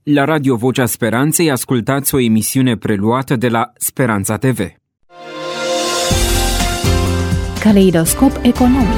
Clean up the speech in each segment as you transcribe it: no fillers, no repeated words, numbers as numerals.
La Radio Vocea Speranței ascultați o emisiune preluată de la Speranța TV. Caleidoscop economic.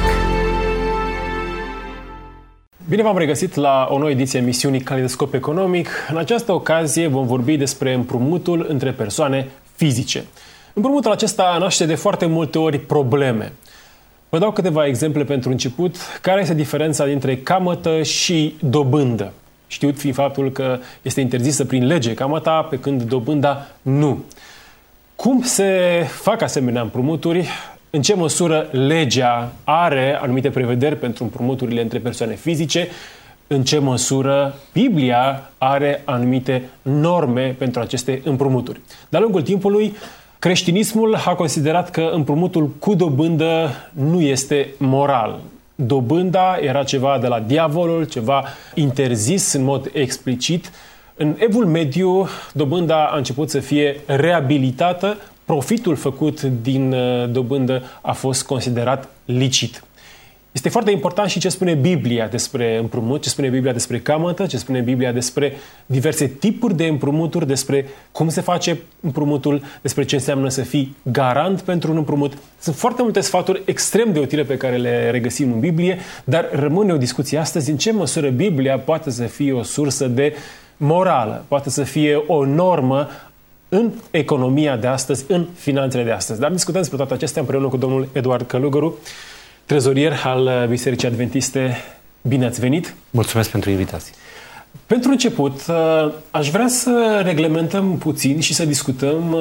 Bine v-am regăsit la o nouă ediție a emisiunii Caleidoscop economic. În această ocazie vom vorbi despre împrumutul între persoane fizice. Împrumutul acesta naște de foarte multe ori probleme. Vă dau câteva exemple pentru început. Care este diferența dintre camătă și dobândă? Știut fiind faptul că este interzisă prin lege camăta, pe când dobânda nu. Cum se fac asemenea împrumuturi? În ce măsură legea are anumite prevederi pentru împrumuturile între persoane fizice? În ce măsură Biblia are anumite norme pentru aceste împrumuturi? De-a lungul timpului, creștinismul a considerat că împrumutul cu dobândă nu este moral. Dobânda era ceva de la diavolul, ceva interzis în mod explicit. În Evul Mediu, dobânda a început să fie reabilitată, profitul făcut din dobândă a fost considerat licit. Este foarte important și ce spune Biblia despre împrumut, ce spune Biblia despre camătă, ce spune Biblia despre diverse tipuri de împrumuturi, despre cum se face împrumutul, despre ce înseamnă să fii garant pentru un împrumut. Sunt foarte multe sfaturi extrem de utile pe care le regăsim în Biblie, dar rămâne o discuție astăzi în ce măsură Biblia poate să fie o sursă de morală, poate să fie o normă în economia de astăzi, în finanțele de astăzi. Dar discutăm despre toate acestea împreună cu domnul Eduard Călugăru, trezorier al Bisericii Adventiste. Bine ați venit! Mulțumesc pentru invitație! Pentru început, aș vrea să reglementăm puțin și să discutăm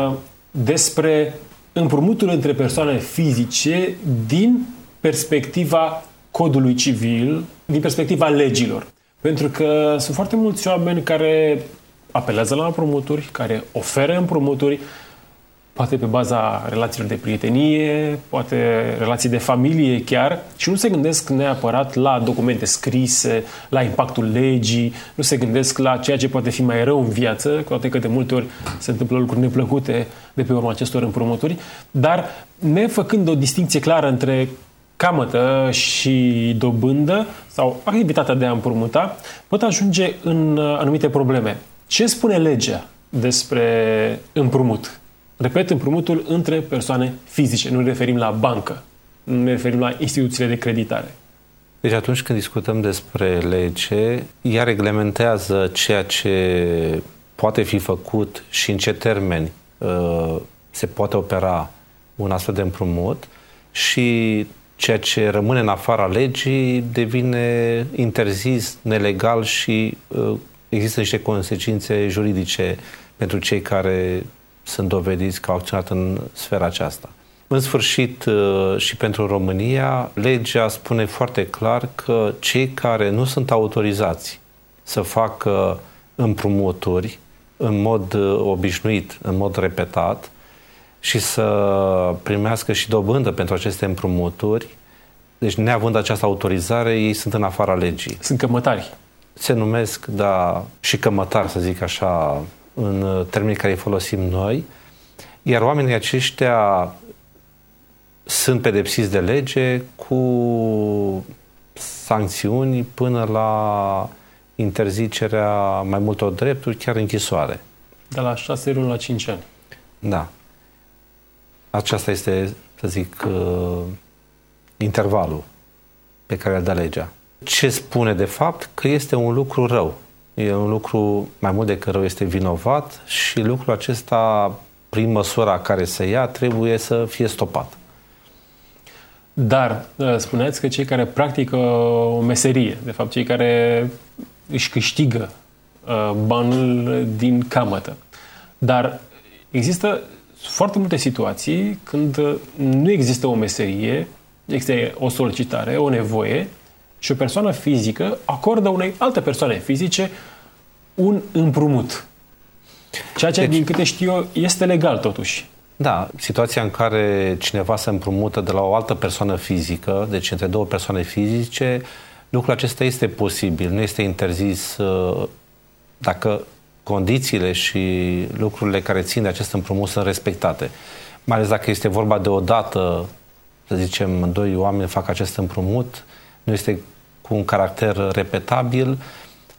despre împrumutul între persoane fizice din perspectiva codului civil, din perspectiva legilor. Pentru că sunt foarte mulți oameni care apelează la împrumuturi, care oferă împrumuturi, poate pe baza relațiilor de prietenie, poate relații de familie chiar, și nu se gândesc neapărat la documente scrise, la impactul legii, nu se gândesc la ceea ce poate fi mai rău în viață, cu toate că de multe ori se întâmplă lucruri neplăcute de pe urma acestor împrumuturi, dar nefăcând o distinție clară între camătă și dobândă sau activitatea de a împrumuta, pot ajunge în anumite probleme. Ce spune legea despre împrumut? Repet, împrumutul între persoane fizice. Nu ne referim la bancă. Nu ne referim la instituțiile de creditare. Deci atunci când discutăm despre lege, ea reglementează ceea ce poate fi făcut și în ce termeni se poate opera un astfel de împrumut și ceea ce rămâne în afara legii devine interzis, nelegal și există niște consecințe juridice pentru cei care sunt dovediți că au acționat în sfera aceasta. În sfârșit, și pentru România, legea spune foarte clar că cei care nu sunt autorizați să facă împrumuturi în mod obișnuit, în mod repetat, și să primească și dobândă pentru aceste împrumuturi, deci neavând această autorizare, ei sunt în afara legii. Sunt cămătari. Se numesc, da, și cămătari, să zic așa, în termenii care îi folosim noi, iar oamenii aceștia sunt pedepsiți de lege cu sancțiuni până la interzicerea mai multor drepturi, chiar închisoare. De la 6 luni la 5 ani. Da. Aceasta este, să zic, intervalul pe care îl dă legea. Ce spune de fapt? Că este un lucru rău. E un lucru, mai mult decât rău, este vinovat și lucrul acesta, prin măsura care se ia, trebuie să fie stopat. Dar spuneați că cei care practică o meserie, de fapt cei care își câștigă banul din camătă, dar există foarte multe situații când nu există o meserie, există o solicitare, o nevoie, și o persoană fizică acordă unei alte persoane fizice un împrumut. Ceea ce, din câte știu eu, este legal totuși. Da, situația în care cineva se împrumută de la o altă persoană fizică, deci între două persoane fizice, lucrul acesta este posibil, nu este interzis dacă condițiile și lucrurile care țin de acest împrumut sunt respectate. Mai ales dacă este vorba de o dată, să zicem, doi oameni fac acest împrumut, nu este cu un caracter repetabil,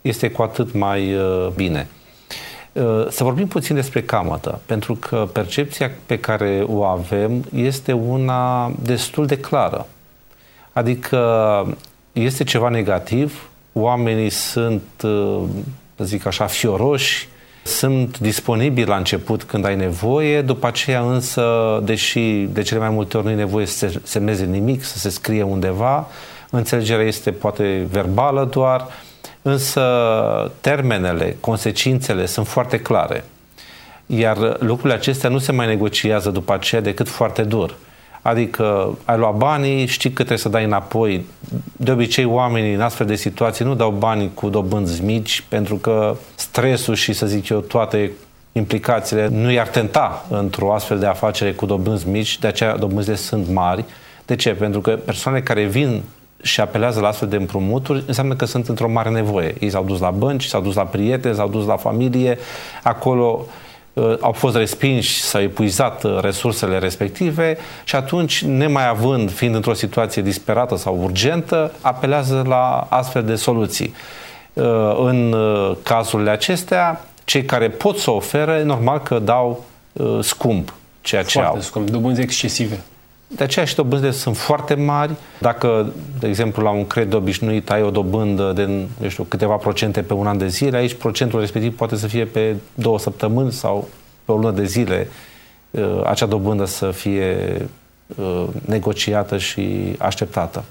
este cu atât mai bine. Să vorbim puțin despre camătă, pentru că percepția pe care o avem este una destul de clară. Adică este ceva negativ, oamenii sunt, să zic așa, fioroși, sunt disponibili la început când ai nevoie, după aceea însă, deși de cele mai multe ori nu e nevoie să se semneze nimic, să se scrie undeva, înțelegerea este poate verbală doar, însă termenele, consecințele sunt foarte clare. Iar lucrurile acestea nu se mai negociază după aceea decât foarte dur. Adică ai luat banii, știi că trebuie să dai înapoi. De obicei oamenii în astfel de situații nu dau banii cu dobânzi mici pentru că stresul și, să zic eu, toate implicațiile nu i-ar tenta într-o astfel de afacere cu dobânzi mici, de aceea dobânzile sunt mari. De ce? Pentru că persoanele care vin și apelează la astfel de împrumuturi înseamnă că sunt într-o mare nevoie. Ei s-au dus la bănci, s-au dus la prieteni, s-au dus la familie, acolo au fost respinși, s-au epuizat resursele respective și atunci, nemai având, fiind într-o situație disperată sau urgentă, apelează la astfel de soluții. În cazurile acestea, cei care pot să ofere, normal că dau scump ceea ce foarte au. scump, dobânzi excesive. De aceea și dobânzile sunt foarte mari. Dacă, de exemplu, la un credit obișnuit ai o dobândă de, eu știu, câteva procente pe un an de zile, aici procentul respectiv poate să fie pe 2 săptămâni sau pe o lună de zile, acea dobândă să fie negociată și așteptată.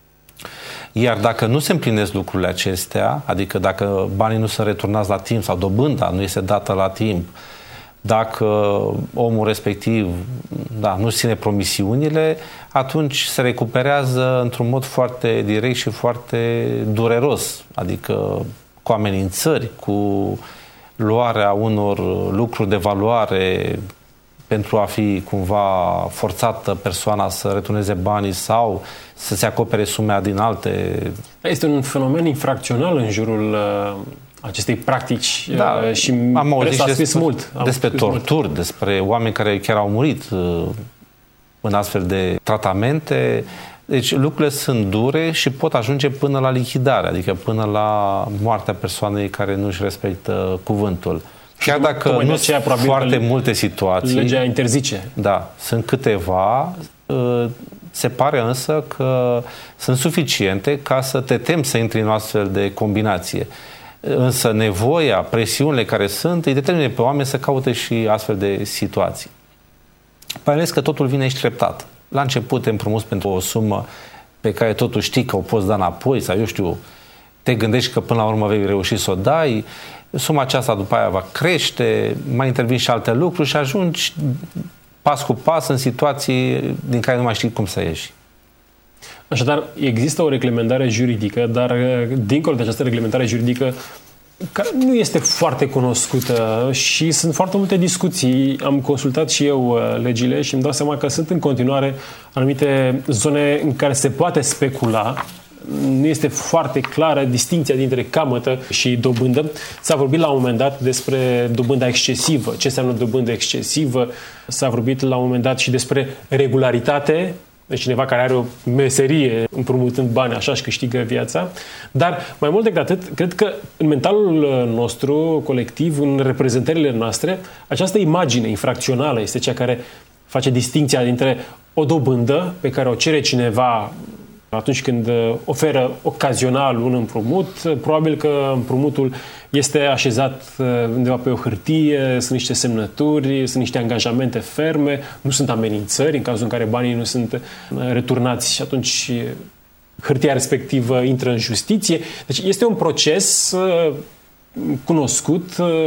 Iar dacă nu se împlinesc lucrurile acestea, adică dacă banii nu sunt returnați la timp sau dobânda nu este dată la timp, dacă omul respectiv nu ține promisiunile, atunci se recuperează într-un mod foarte direct și foarte dureros, adică cu amenințări, cu luarea unor lucruri de valoare pentru a fi cumva forțată persoana să returneze banii sau să se acopere sume din alte... Este un fenomen infracțional în jurul acestei practici și am auzit despre torturi, despre oameni care chiar au murit în astfel de tratamente. Deci lucrurile sunt dure și pot ajunge până la lichidare, adică până la moartea persoanei care nu își respectă cuvântul. Chiar dacă nu sunt foarte multe situații, legea interzice. Da, sunt câteva, se pare însă că sunt suficiente ca să te temi să intri în o astfel de combinație. Însă nevoia, presiunile care sunt, îi determină pe oameni să caute și astfel de situații. Mai ales că totul vine aici treptat. La început te împrumuți pentru o sumă pe care totuși știi că o poți da înapoi sau, eu știu, te gândești că până la urmă vei reuși să o dai, suma aceasta după aia va crește, mai intervin și alte lucruri și ajungi pas cu pas în situații din care nu mai știi cum să ieși. Așadar, există o reglementare juridică, dar dincolo de această reglementare juridică, care nu este foarte cunoscută și sunt foarte multe discuții. Am consultat și eu legile și îmi dau seama că sunt în continuare anumite zone în care se poate specula. Nu este foarte clară distinția dintre camătă și dobândă. S-a vorbit la un moment dat despre dobânda excesivă. Ce înseamnă dobândă excesivă? S-a vorbit la un moment dat și despre regularitate. Deci cineva care are o meserie împrumutând bani, așa își câștigă viața. Dar mai mult decât atât, cred că în mentalul nostru colectiv, în reprezentările noastre, această imagine infracțională este cea care face distinția dintre o dobândă pe care o cere cineva atunci când oferă ocazional un împrumut. Probabil că împrumutul este așezat undeva pe o hârtie, sunt niște semnături, sunt niște angajamente ferme, nu sunt amenințări în cazul în care banii nu sunt returnați și atunci hârtia respectivă intră în justiție. Deci este un proces cunoscut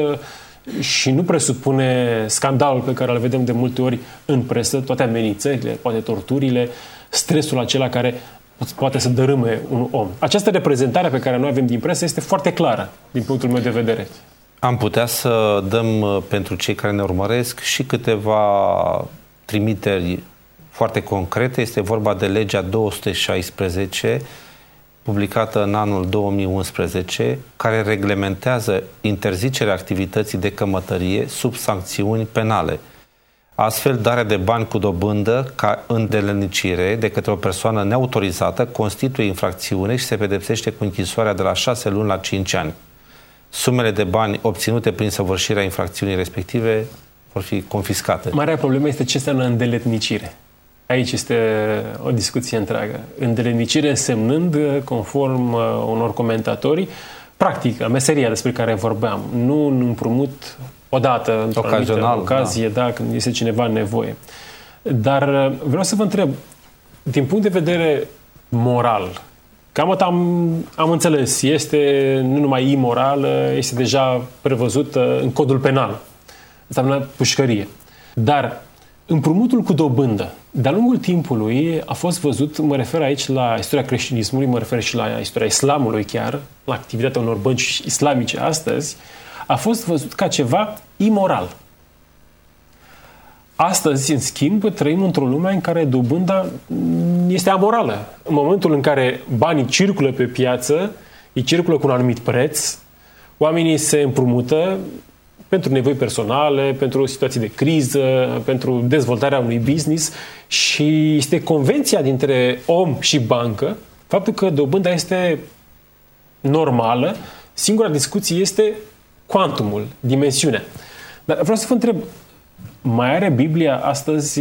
și nu presupune scandalul pe care îl vedem de multe ori în presă, toate amenințările, poate torturile, stresul acela care poate să dărâme un om. Această reprezentare pe care noi avem din presă este foarte clară, din punctul meu de vedere. Am putea să dăm pentru cei care ne urmăresc și câteva trimiteri foarte concrete. Este vorba de legea 216, publicată în anul 2011, care reglementează interzicerea activității de cămătărie sub sancțiuni penale. Astfel, darea de bani cu dobândă ca îndeletnicire de către o persoană neautorizată constituie infracțiune și se pedepsește cu închisoarea de la 6 luni la 5 ani. sumele de bani obținute prin săvârșirea infracțiunii respective vor fi confiscate. Marea problemă este ce înseamnă îndeletnicire. Aici este o discuție întreagă. Îndeletnicire însemnând, conform unor comentatori, practic, meseria despre care vorbeam, nu un împrumut odată, într-o anumită ocazie, da, când este cineva în nevoie. Dar vreau să vă întreb, din punct de vedere moral, cam am înțeles, este nu numai imorală, este deja prevăzută în codul penal. Înseamnă pușcărie. Dar împrumutul cu dobândă, de-a lungul timpului a fost văzut, mă refer aici la istoria creștinismului, mă refer și la istoria islamului chiar, la activitatea unor bănci islamice astăzi, a fost văzut ca ceva imoral. Astăzi, în schimb, trăim într-o lume în care dobânda este amorală. În momentul în care banii circulă pe piață, ei circulă cu un anumit preț, oamenii se împrumută pentru nevoi personale, pentru situații de criză, pentru dezvoltarea unui business și este convenția dintre om și bancă, faptul că dobânda este normală, singura discuție este cuantumul, dimensiunea. Dar vreau să vă întreb, mai are Biblia astăzi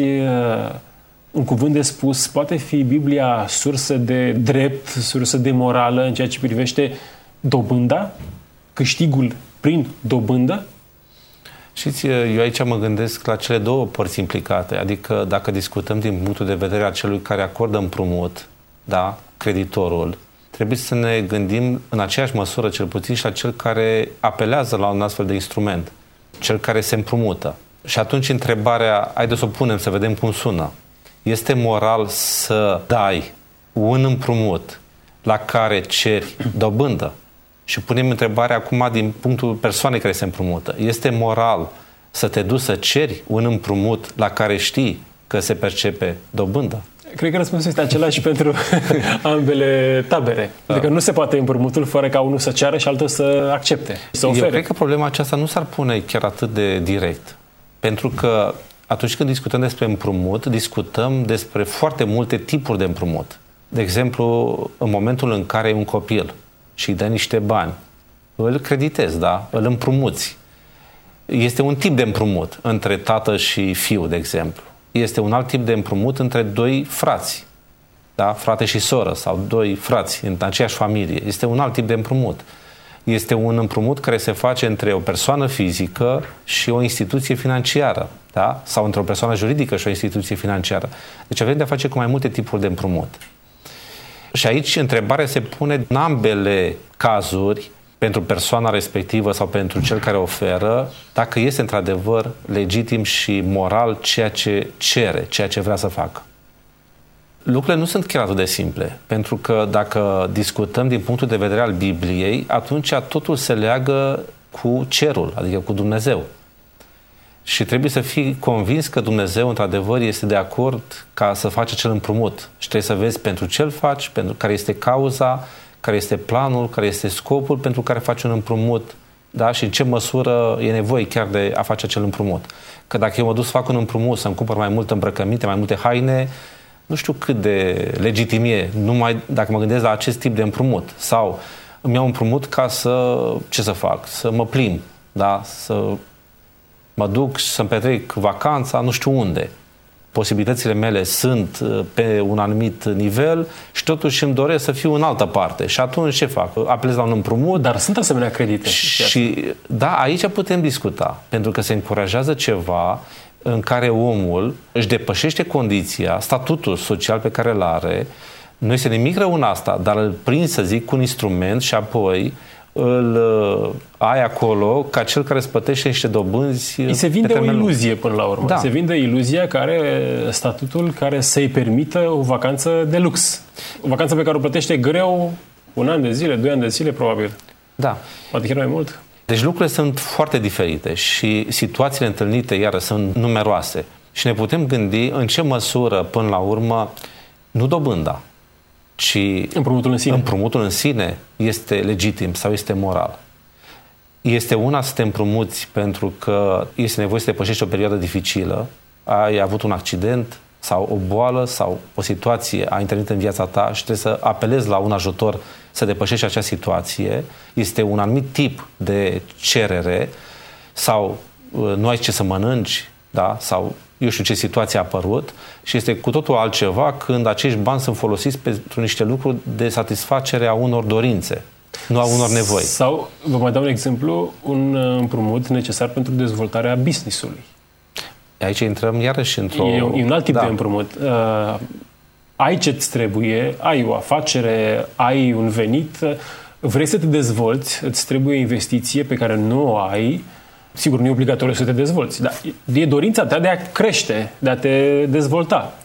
un cuvânt de spus? Poate fi Biblia sursă de drept, sursă de morală în ceea ce privește dobânda, câștigul prin dobândă? Știți, eu aici mă gândesc la cele două părți implicate, adică dacă discutăm din punctul de vedere al celui care acordă împrumut, da, creditorul, trebuie să ne gândim în aceeași măsură, cel puțin, și la cel care apelează la un astfel de instrument, cel care se împrumută. Și atunci întrebarea, haideți să o punem să vedem cum sună. Este moral să dai un împrumut la care ceri dobândă? Și punem întrebarea acum din punctul persoanei care se împrumută. Este moral să te duci să ceri un împrumut la care știi că se percepe dobândă? Cred că răspunsul este același pentru ambele tabere. Da. Adică nu se poate împrumutul fără ca unul să ceară și altul să accepte, să ofere. Eu cred că problema aceasta nu s-ar pune chiar atât de direct. Pentru că atunci când discutăm despre împrumut, discutăm despre foarte multe tipuri de împrumut. De exemplu, în momentul în care e un copil și îi dai niște bani, îl creditezi, da? Îl împrumuți. Este un tip de împrumut între tată și fiu, de exemplu. Este un alt tip de împrumut între doi frați, da? Frate și soră sau doi frați în aceeași familie. Este un alt tip de împrumut. Este un împrumut care se face între o persoană fizică și o instituție financiară, da? Sau între o persoană juridică și o instituție financiară. Deci avem de-a face cu mai multe tipuri de împrumut. Și aici întrebarea se pune în ambele cazuri, pentru persoana respectivă sau pentru cel care oferă, dacă este într-adevăr legitim și moral ceea ce cere, ceea ce vrea să facă. Lucrurile nu sunt chiar atât de simple, pentru că dacă discutăm din punctul de vedere al Bibliei, atunci totul se leagă cu cerul, adică cu Dumnezeu. Și trebuie să fii convins că Dumnezeu, într-adevăr, este de acord ca să faci acel împrumut. Și trebuie să vezi pentru ce îl faci, pentru care este cauza, care este planul, care este scopul pentru care faci un împrumut, da? Și în ce măsură e nevoie chiar de a face acel împrumut. Că dacă eu mă duc să fac un împrumut, să-mi cumpăr mai multe îmbrăcăminte, mai multe haine, nu știu cât de legitim e, numai dacă mă gândesc la acest tip de împrumut. Sau îmi iau împrumut ca să, ce să fac? Să mă plimb, da? Să mă duc și să-mi petrec vacanța, nu știu unde. Posibilitățile mele sunt pe un anumit nivel și totuși îmi doresc să fiu în altă parte. Și atunci ce fac? Apelez la un împrumut. Dar sunt asemenea credite. Și da, aici putem discuta. Pentru că se încurajează ceva în care omul își depășește condiția, statutul social pe care îl are. Nu este nimic rău în asta, dar îl prind, să zic, cu un instrument și apoi îl ai acolo ca cel care îți plătește niște dobânzi. Îi se vinde o iluzie până la urmă. Da. Se vinde iluzia care statutul care să-i permită o vacanță de lux. O vacanță pe care o plătește greu 1 an de zile, 2 ani de zile, probabil. Da. Poate chiar mai mult. Deci lucrurile sunt foarte diferite și situațiile întâlnite, iară, sunt numeroase. Și ne putem gândi în ce măsură, până la urmă, nu dobânda, ci împrumutul în sine este legitim sau este moral. Este una să te împrumuți pentru că este nevoie să depășești o perioadă dificilă, ai avut un accident sau o boală sau o situație a intervenit în viața ta și trebuie să apelezi la un ajutor să depășești acea situație, este un anumit tip de cerere sau nu ai ce să mănânci, da? Sau eu știu ce situație a apărut și este cu totul altceva când acești bani sunt folosiți pentru niște lucruri de satisfacere a unor dorințe, nu a unor nevoi. Sau, vă mai dau un exemplu, un împrumut necesar pentru dezvoltarea business-ului. Aici intrăm iarăși într-o... E un alt tip de împrumut. Ai ce-ți trebuie, ai o afacere, ai un venit, vrei să te dezvolți, îți trebuie o investiție pe care nu o ai. Sigur, nu e obligatoriu să te dezvolți, dar e dorința ta de a crește, de a te dezvolta.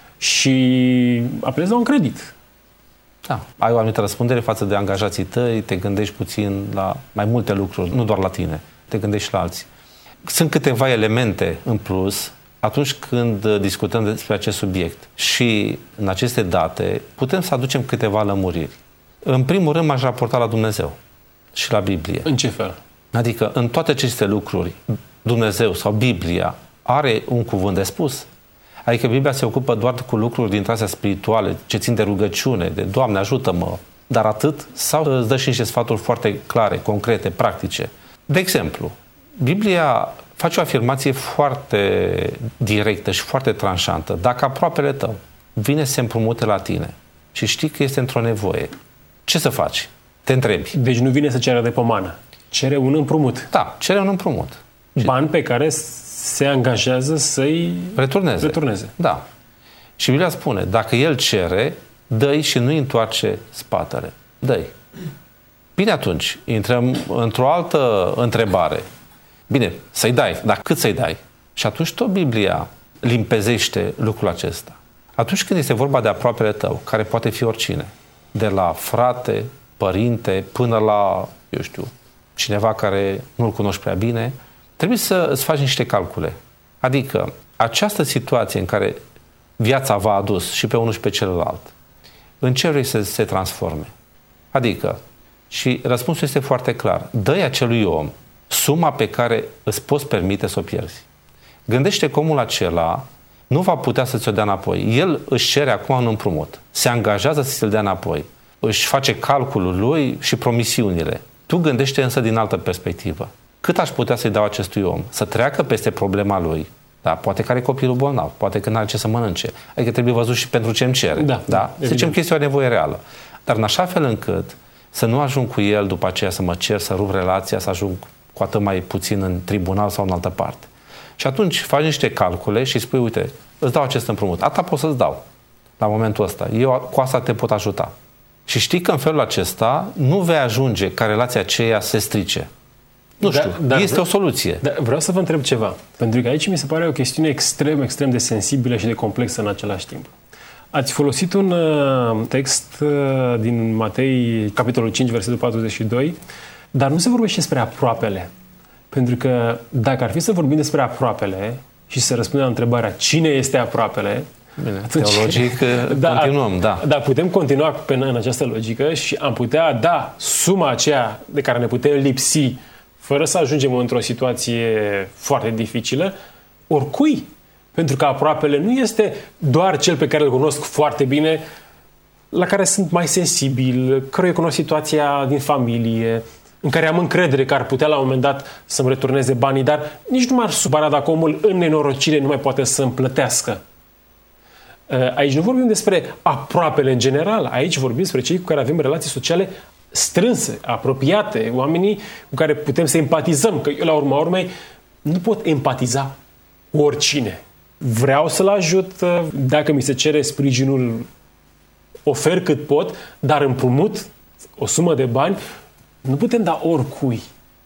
Și apelezi la un credit. Da, ai o anumită răspundere față de angajații tăi, te gândești puțin la mai multe lucruri, nu doar la tine, te gândești și la alții. Sunt câteva elemente în plus atunci când discutăm despre acest subiect și în aceste date putem să aducem câteva lămuriri. În primul rând m-aș raporta la Dumnezeu și la Biblie. În ce fel? Adică în toate aceste lucruri Dumnezeu sau Biblia are un cuvânt de spus. Adică Biblia se ocupă doar cu lucruri dintre astea spirituale, ce țin de rugăciune, de Doamne ajută-mă, dar atât? Sau îți dă și niște sfaturi foarte clare, concrete, practice? De exemplu, Biblia face o afirmație foarte directă și foarte tranșantă. Dacă aproapele tău vine să se împrumute la tine și știi că este într-o nevoie, ce să faci? Te întrebi. Deci nu vine să ceară de pomană. Cere un împrumut. Da, cere un împrumut. Bani pe care se angajează să-i returneze. Da. Și Biblia spune, dacă el cere, dă-i și nu-i întoarce spatele. Dă-i. Bine, atunci, intrăm într-o altă întrebare. Bine, să-i dai, dar cât să-i dai? Și atunci tot Biblia limpezește lucrul acesta. Atunci când este vorba de aproapele tău, care poate fi oricine, de la frate, părinte, până la, eu știu, cineva care nu-l cunoști prea bine, trebuie să îți faci niște calcule. Adică, această situație în care viața v-a adus și pe unul și pe celălalt, în ce vrei să se transforme? Adică, și răspunsul este foarte clar, dă-i acelui om suma pe care îți poți permite să o pierzi. Gândește că omul acela nu va putea să ți-o dea înapoi. El își cere acum un împrumut. Se angajează să ți-l dea înapoi. Își face calculul lui și promisiunile. Tu gândește însă din altă perspectivă. Cât aș putea să-i dau acestui om? Să treacă peste problema lui. Da, poate că are copilul bolnav, poate că n-are ce să mănânce. Adică trebuie văzut și pentru ce îmi cere. Da? Să zicem că este o nevoie reală. Dar în așa fel încât să nu ajung cu el după aceea să mă cer, să rup relația, să ajung cu atât mai puțin în tribunal sau în altă parte. Și atunci faci niște calcule și spui, uite, îți dau acest împrumut. Atâta pot să-ți dau la momentul ăsta. Eu cu asta te pot ajuta. Și știi că în felul acesta nu vei ajunge ca relația aceea să se strice. Nu știu, este o soluție. Dar vreau să vă întreb ceva. Pentru că aici mi se pare o chestiune extrem de sensibilă și de complexă în același timp. Ați folosit un text din Matei, capitolul 5, versetul 42, dar nu se vorbește despre aproapele. Pentru că dacă ar fi să vorbim despre aproapele și să răspundem la întrebarea cine este aproapele, bine, atunci, teologic continuăm, da. Da, putem continua în această logică și am putea da suma aceea de care ne putem lipsi fără să ajungem într-o situație foarte dificilă, oricui. Pentru că aproapele nu este doar cel pe care îl cunosc foarte bine, la care sunt mai sensibil, căruia cunosc situația din familie, în care am încredere că ar putea la un moment dat să-mi returneze banii, dar nici nu m-ar supăra dacă omul în nenorocire nu mai poate să-mi plătească. Aici nu vorbim despre aproapele în general, aici vorbim despre cei cu care avem relații sociale strânse, apropiate, oamenii cu care putem să empatizăm, că eu la urma urmei nu pot empatiza oricine. Vreau să-l ajut, dacă mi se cere sprijinul, ofer cât pot, dar împrumut o sumă de bani, nu putem da oricui.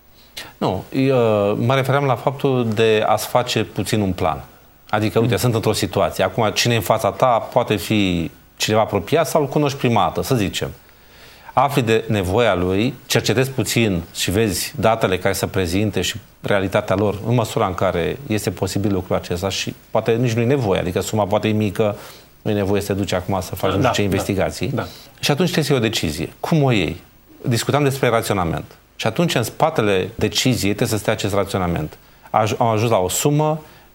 Nu, mă referam la faptul de a-ți face puțin un plan. Adică, uite, sunt într-o situație. Acum, cine în fața ta poate fi cineva apropiat sau îl cunoști prima dată, să zicem. Afli de nevoia lui, cercetezi puțin și vezi datele care se prezinte și realitatea lor în măsura în care este posibil lucrul acesta și poate nici nu e nevoie, adică suma poate e mică, nu e nevoie să te duci acum să faci nu știu ce investigații. Da. Și atunci trebuie să iei o decizie. Cum o iei? Discutam despre raționament. Și atunci în spatele deciziei trebuie să stea acest raționament. Am ajuns la o sumă,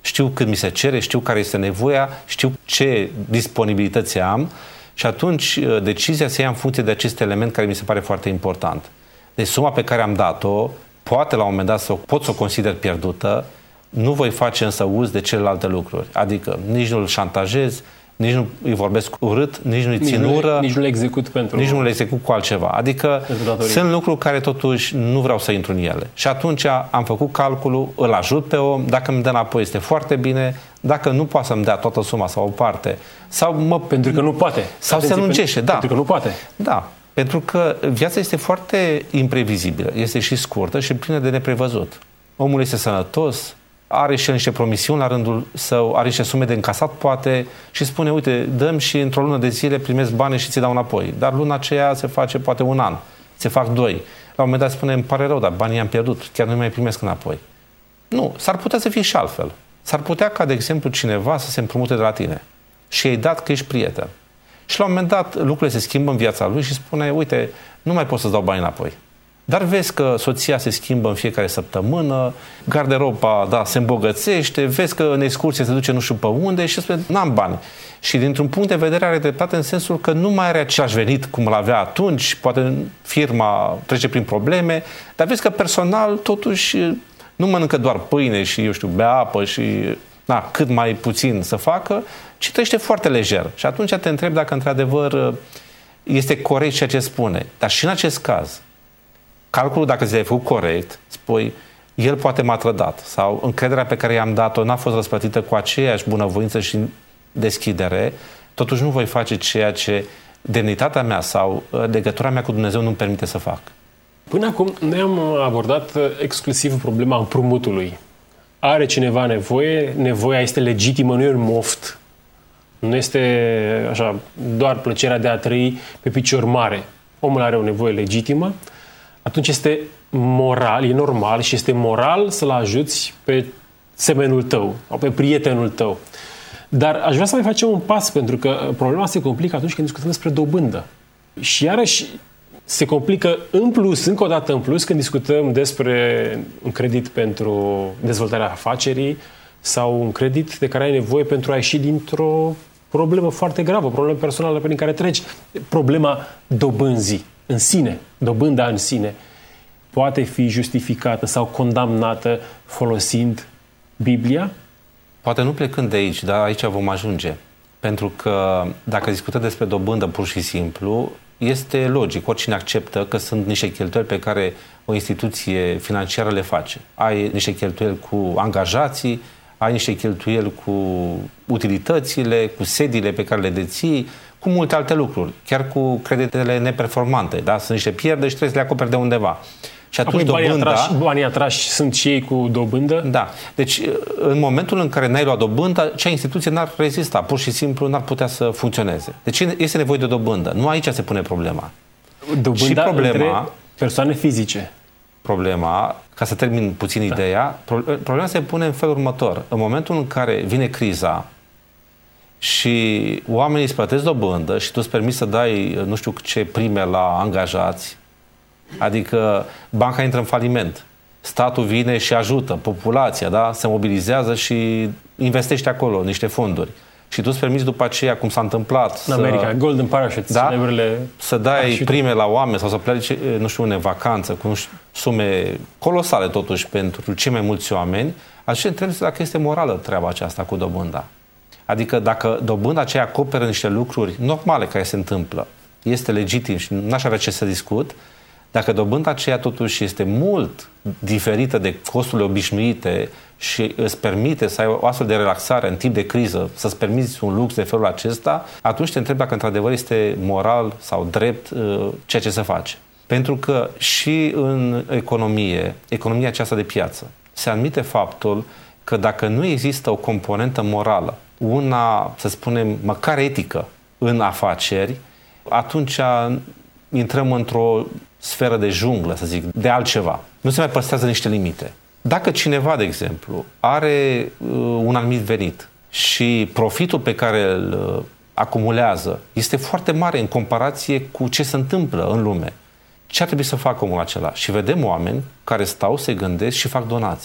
Știu cât mi se cere, știu care este nevoia, știu ce disponibilități am și atunci decizia se ia în funcție de acest element care mi se pare foarte important. Deci suma pe care am dat-o, poate la un moment dat pot să o consider pierdută, nu voi face însă uz de celelalte lucruri. Adică nici nu îl șantajez, nici nu îi vorbesc urât, nici nu îi țin ură, nici nu le execut nici nu le execut cu altceva. Adică sunt lucruri care totuși nu vreau să intru în ele. Și atunci am făcut calculul, îl ajut pe om, dacă îmi dă înapoi este foarte bine, dacă nu poate să-mi dea toată suma sau o parte, sau pentru că nu poate. Sau se lungește, da. Pentru că nu poate. Da. Pentru că viața este foarte imprevizibilă, este și scurtă și plină de neprevăzut. Omul este sănătos, are și niște promisiuni la rândul său, are niște sume de încasat, poate, și spune, uite, dăm și într-o lună de zile primesc bani și ți dau înapoi. Dar luna aceea se face poate un an, se fac 2. La un moment dat spune, îmi pare rău, dar banii i-am pierdut, chiar nu mai primesc înapoi. Nu, s-ar putea să fie și altfel. S-ar putea ca, de exemplu, cineva să se împrumute de la tine și ai dat că ești prieten. Și la un moment dat lucrurile se schimbă în viața lui și spune, uite, nu mai pot să-ți dau bani înapoi. Dar vezi că soția se schimbă în fiecare săptămână, garderoba, da, se îmbogățește, vezi că în excursie se duce nu știu pe unde și spune, n-am bani. Și dintr-un punct de vedere are dreptate în sensul că nu mai are același venit cum îl avea atunci, poate firma trece prin probleme, dar vezi că personal totuși nu mănâncă doar pâine și, eu știu, bea apă și cât mai puțin să facă, ci trăiește foarte lejer. Și atunci te întreb dacă într-adevăr este corect ceea ce spune. Dar și în acest caz, calculul, dacă ți-ai făcut corect, spui, el poate m-a trădat sau încrederea pe care i-am dat-o n-a fost răsplătită cu aceeași bunăvoință și deschidere, totuși nu voi face ceea ce demnitatea mea sau legătura mea cu Dumnezeu nu-mi permite să fac. Până acum noi am abordat exclusiv problema împrumutului. Are cineva nevoie, nevoia este legitimă, nu e un moft, nu este așa doar plăcerea de a trăi pe picior mare. Omul are o nevoie legitimă, atunci este moral, e normal și este moral să-l ajuți pe semenul tău sau pe prietenul tău. Dar aș vrea să mai facem un pas, pentru că problema se complică atunci când discutăm despre dobândă. Și iarăși se complică în plus, încă o dată în plus, când discutăm despre un credit pentru dezvoltarea afacerii sau un credit de care ai nevoie pentru a ieși dintr-o problemă foarte gravă, o problemă personală prin care treci. Problema dobânzii în sine, dobânda în sine, poate fi justificată sau condamnată folosind Biblia? Poate nu plecând de aici, dar aici vom ajunge. Pentru că dacă discutăm despre dobândă pur și simplu, este logic, oricine acceptă că sunt niște cheltuieli pe care o instituție financiară le face. Ai niște cheltuieli cu angajații, ai niște cheltuieli cu utilitățile, cu sediile pe care le deții, cu multe alte lucruri, chiar cu creditele neperformante, da? Sunt niște pierderi și trebuie să le acoperi de undeva. Și atunci banii atrași sunt și ei cu dobândă? Da. Deci, în momentul în care n-ai luat dobândă, cea instituție n-ar rezista, pur și simplu n-ar putea să funcționeze. Deci este nevoie de dobândă. Nu aici se pune problema. Dobânda între persoane fizice. Problema, ca să termin puțin ideea, problema se pune în felul următor. În momentul în care vine criza și oamenii îți plătesc dobândă și tu îți permiți să dai nu știu ce prime la angajați, adică banca intră în faliment, statul vine și ajută, populația, da, se mobilizează și investește acolo niște fonduri. Și tu îți permiți după aceea, cum s-a întâmplat în America, Golden Parachutes, da? Să dai prime la oameni sau să pleci, nu știu, în vacanță cu sume colosale totuși pentru cei mai mulți oameni, așa trebuie să dacă este morală treaba aceasta cu dobânda. Adică dacă dobânda aceea acoperă niște lucruri normale care se întâmplă, este legitim și n-aș avea ce să discut, dacă dobânda aceea totuși este mult diferită de costurile obișnuite și îți permite să ai o astfel de relaxare în timp de criză, să-ți permiți un lux de felul acesta, atunci te întreb dacă într-adevăr este moral sau drept ceea ce se face. Pentru că și în economia aceasta de piață, se admite faptul că dacă nu există o componentă morală, una, să spunem, măcar etică în afaceri, atunci intrăm într-o sferă de junglă, să zic, de altceva. Nu se mai păstrează niște limite. Dacă cineva, de exemplu, are un anumit venit și profitul pe care îl acumulează este foarte mare în comparație cu ce se întâmplă în lume, ce ar trebui să facă omul acela? Și vedem oameni care stau, se gândesc și fac donații.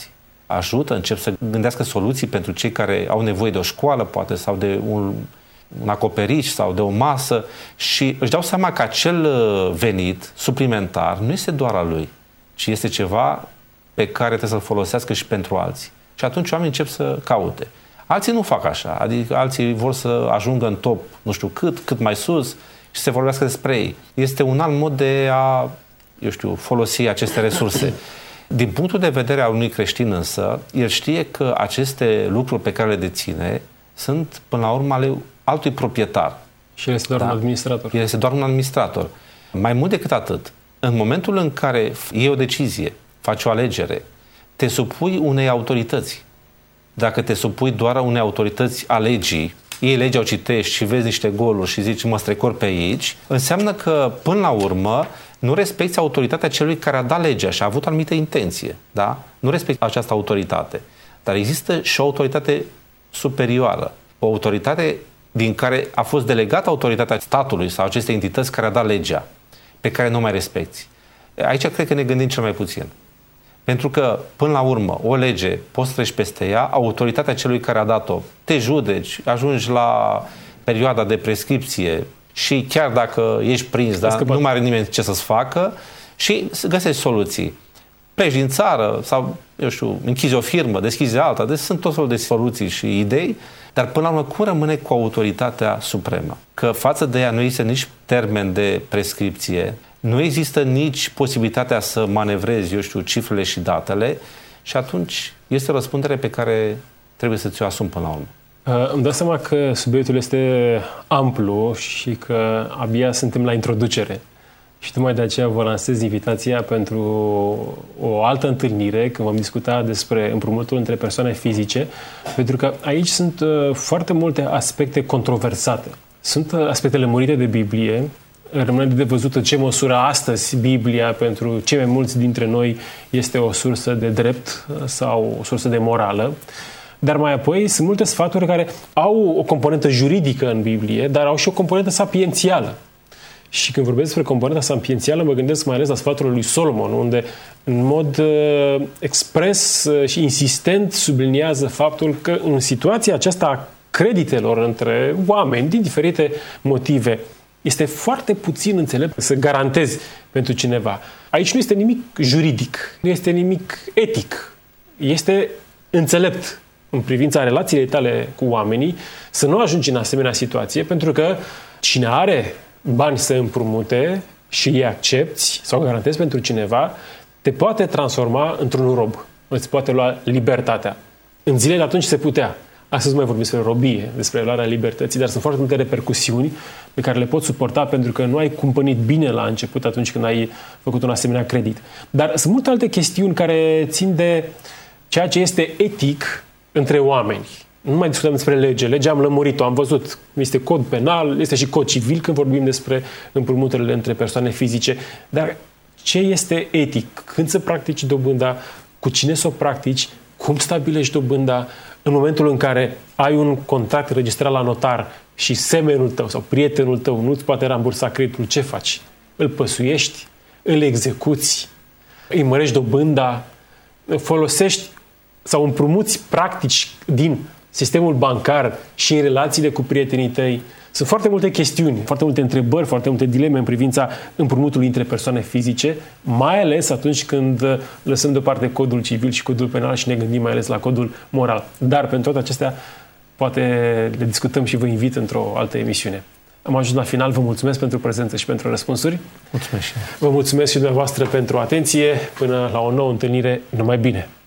ajută, încep să gândească soluții pentru cei care au nevoie de o școală, poate, sau de un acoperiș sau de o masă și își dau seama că acel venit suplimentar nu este doar al lui, ci este ceva pe care trebuie să-l folosească și pentru alții. Și atunci oamenii încep să caute. Alții nu fac așa, adică alții vor să ajungă în top, nu știu cât mai sus și se vorbească despre ei. Este un alt mod de a, folosi aceste resurse. Din punctul de vedere al unui creștin însă, el știe că aceste lucruri pe care le deține sunt până la urmă ale altui proprietar. Și el este doar un administrator. El este doar un administrator. Mai mult decât atât, în momentul în care iei o decizie, faci o alegere, te supui unei autorități. Dacă te supui doar unei autorități a legii, iei legea, o citești și vezi niște goluri și zici mă strecor pe aici, înseamnă că până la urmă nu respecti autoritatea celui care a dat legea și a avut anumită intenție. Da? Nu respecti această autoritate. Dar există și o autoritate superioară. O autoritate din care a fost delegată autoritatea statului sau acestei entități care a dat legea, pe care nu mai respecti. Aici cred că ne gândim cel mai puțin. Pentru că, până la urmă, o lege, poți să treci peste ea, autoritatea celui care a dat-o, te judeci, ajungi la perioada de prescripție și chiar dacă ești prins, dar nu mai are nimeni ce să-ți facă și găsești soluții. Pleci din țară sau, închizi o firmă, deschizi alta, deci sunt tot felul de soluții și idei, dar până la urmă cum rămâne cu autoritatea supremă? Că față de ea nu există nici termen de prescripție, nu există nici posibilitatea să manevrezi, cifrele și datele și atunci este o răspundere pe care trebuie să ți-o asumi până la urmă. Îmi dau seama că subiectul este amplu și că abia suntem la introducere. Și tocmai de aceea vă lansez invitația pentru o altă întâlnire când vom discuta despre împrumutul între persoane fizice, pentru că aici sunt foarte multe aspecte controversate. Sunt aspectele lămurite de Biblie, rămâne de văzut în ce măsură astăzi Biblia pentru cei mai mulți dintre noi este o sursă de drept sau o sursă de morală. Dar mai apoi sunt multe sfaturi care au o componentă juridică în Biblie, dar au și o componentă sapiențială. Și când vorbesc despre componenta sapiențială, mă gândesc mai ales la sfaturile lui Solomon, unde în mod expres și insistent subliniază faptul că în situația aceasta a creditelor între oameni, din diferite motive, este foarte puțin înțelept să garantezi pentru cineva. Aici nu este nimic juridic, nu este nimic etic. Este înțelept în privința relației tale cu oamenii să nu ajungi în asemenea situație, pentru că cine are bani să împrumute și îi accepti sau garantezi pentru cineva, te poate transforma într-un rob. Îți poate lua libertatea. În zilele atunci se putea. Astăzi mai vorbim despre robie, despre luarea libertății, dar sunt foarte multe repercusiuni pe care le poți suporta pentru că nu ai cumpănit bine la început atunci când ai făcut un asemenea credit. Dar sunt multe alte chestiuni care țin de ceea ce este etic între oameni. Nu mai discutăm despre lege. Legea am lămurit-o, am văzut. Este cod penal, este și cod civil când vorbim despre împrumuturile între persoane fizice. Dar ce este etic? Când să practici dobânda? Cu cine să o practici? Cum stabilești dobânda? În momentul în care ai un contract registrat la notar și semenul tău sau prietenul tău nu-ți poate rambursa creditul, ce faci? Îl păsuiești? Îl execuți? Îi mărești dobânda? Folosești sau împrumuți practici din sistemul bancar și în relațiile cu prietenii tăi? Sunt foarte multe chestiuni, foarte multe întrebări, foarte multe dileme în privința împrumutului între persoane fizice, mai ales atunci când lăsăm deoparte codul civil și codul penal și ne gândim mai ales la codul moral. Dar pentru toate acestea poate le discutăm și vă invit într-o altă emisiune. Am ajuns la final, vă mulțumesc pentru prezență și pentru răspunsuri. Mulțumesc și eu. Vă mulțumesc și dumneavoastră pentru atenție. Până la o nouă întâlnire, numai bine!